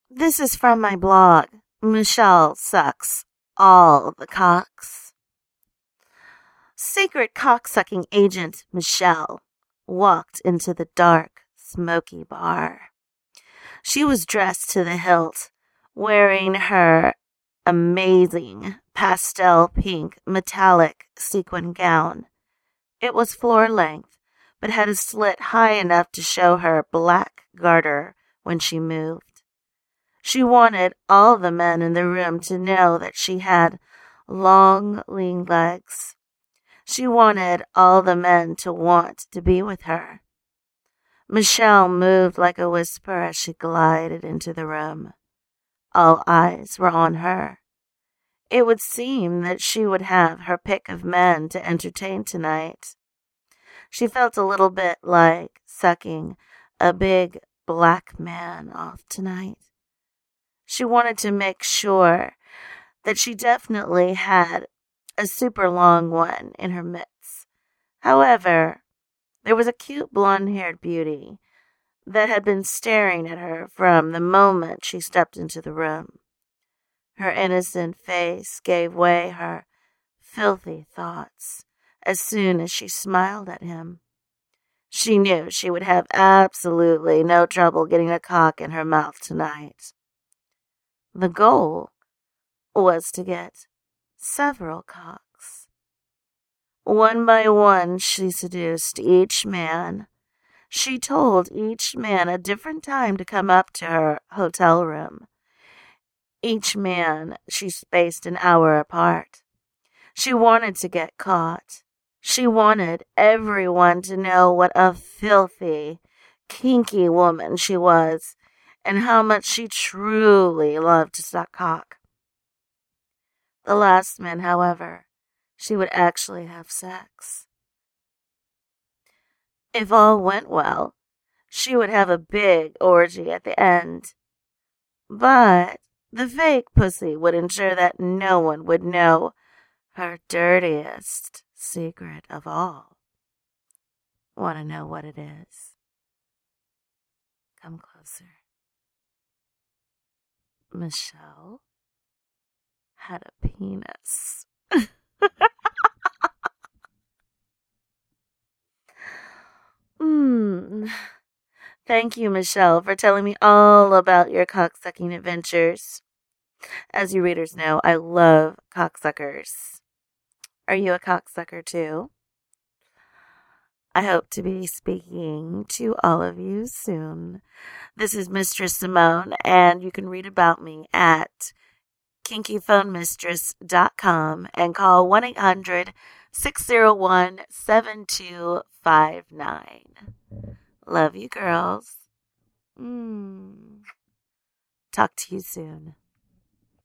This is from my blog. Michelle sucks all the cocks. Secret cocksucking agent Michelle walked into the dark, smoky bar. She was dressed to the hilt, wearing her amazing pastel pink metallic sequin gown. It was floor length, but had a slit high enough to show her black garter when she moved. She wanted all the men in the room to know that she had long, lean legs. She wanted all the men to want to be with her. Michelle moved like a whisper as she glided into the room. All eyes were on her. It would seem that she would have her pick of men to entertain tonight. She felt a little bit like sucking a big black man off tonight. She wanted to make sure that she definitely had a super long one in her midst. However, there was a cute blonde-haired beauty that had been staring at her from the moment she stepped into the room. Her innocent face gave way her filthy thoughts as soon as she smiled at him. She knew she would have absolutely no trouble getting a cock in her mouth tonight. The goal was to get several cocks. One by one, she seduced each man. She told each man a different time to come up to her hotel room. Each man she spaced an hour apart. She wanted to get caught. She wanted everyone to know what a filthy, kinky woman she was and how much she truly loved to suck cock. The last man, however, she would actually have sex. If all went well, she would have a big orgy at the end. But the fake pussy would ensure that no one would know her dirtiest secret of all. Want to know what it is? Come closer. Michelle had a penis. Thank you, Michelle, for telling me all about your cocksucking adventures. As you readers know, I love cocksuckers. Are you a cocksucker too? I hope to be speaking to all of you soon. This is Mistress Simone, and you can read about me at kinkyphonemistress.com and call 1-800-601-7259. Love you, girls. Talk to you soon.